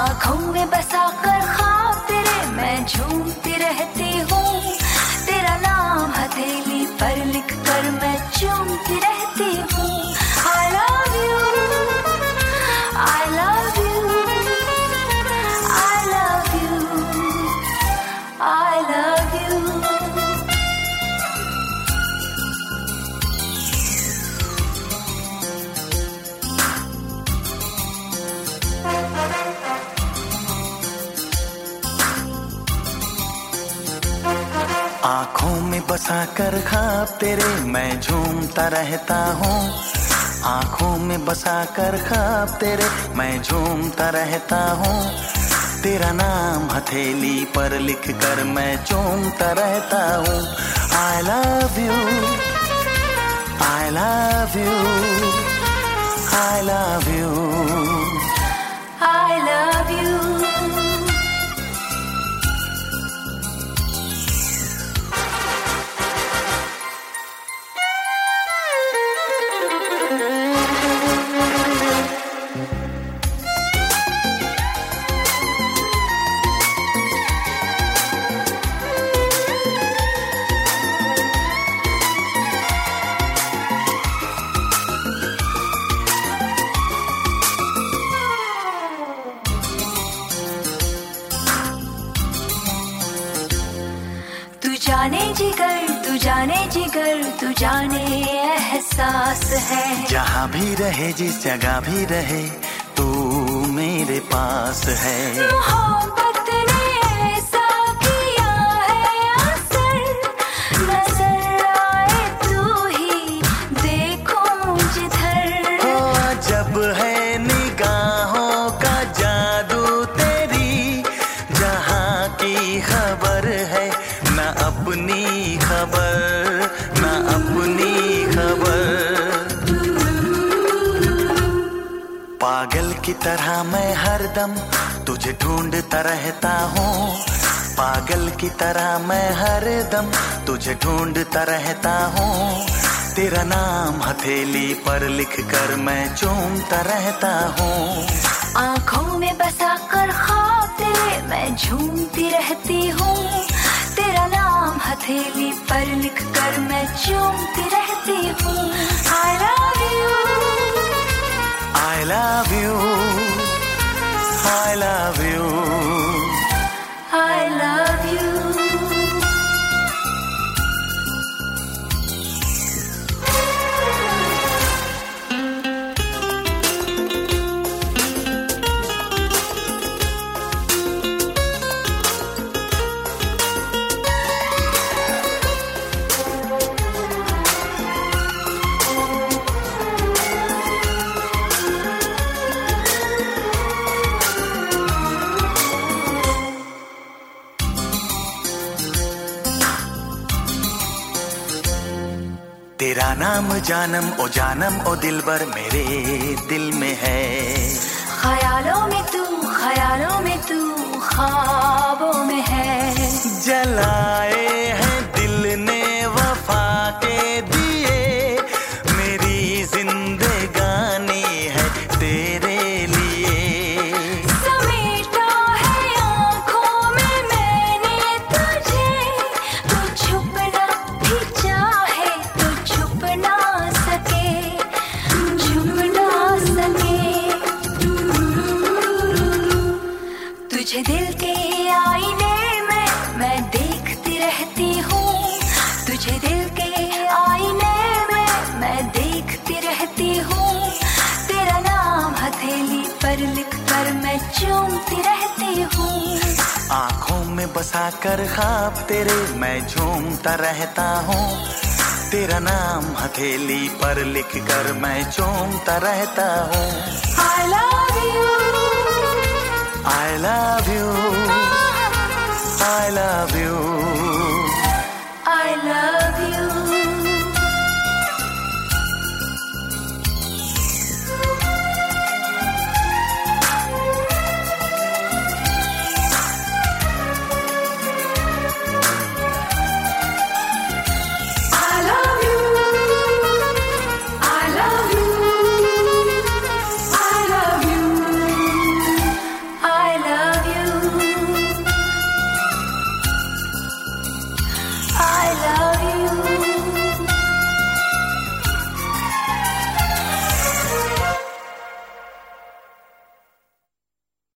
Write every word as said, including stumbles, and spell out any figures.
आँखों में बसा कर ख्वाब तेरे मैं झूमती रहती हूँ, तेरा नाम हथेली पर लिख कर मैं चूमती रहती हूँ। I love you, I love you, I love you, I love you। आँखों में बसा कर ख्वाब तेरे मैं झूमता रहता हूँ, आँखों में बसा कर ख्वाब तेरे मैं झूमता रहता हूँ, तेरा नाम हथेली पर लिख कर मैं चूमता रहता हूँ। I love you, I love you, I love you, I love you। तू जाने जिगर, तू जाने जिगर, तू जाने एहसास है। जहाँ भी रहे जिस जगह भी रहे तू मेरे पास है। मोहब्बत ने ऐसा किया है असर, नजर आए तू ही देखूं जिधर। हो जब है निगाहों का जादू तेरी, जहाँ की खबर है न अपनी खबर, न अपनी खबर। पागल की तरह मैं हरदम तुझे ढूंढता रहता हूँ, पागल की तरह मैं हरदम तुझे ढूंढता रहता हूँ, तेरा नाम हथेली पर लिख कर मैं चूमता रहता हूँ। आँखों में बसा कर ख्वाब तेरे मैं झूमती रहती हूँ, तेरा नाम हथेली पर लिख कर मैं चूमती रहती हूँ। I love you, I love you, I love you, I love you। तेरा नाम जानम ओ जानम ओ दिलबर मेरे दिल में है। ख्यालों में तू, ख्यालों में तू, ख्वाबों में है। जलाए हैं दिल ने वफा के दिए, मेरी जिंदगानी है तेरे लिए। समेटा है आँखों में मैंने तुझे, तू छुपना भी चाहे तो छुप ना सके, छुप ना सके। तुझे दिल के आईने में मैं देखती रहती हूँ, तुझे दिल के आईने में मैं देखती रहती हूँ, तेरा नाम हथेली पर लिख कर मैं चूमती रहती हूँ। आँखों में बसा कर ख्वाब तेरे मैं झूमता रहता हूँ, तेरा नाम हथेली पर लिख कर मैं चूमता रहता हूँ। I love you, I love you, I love you,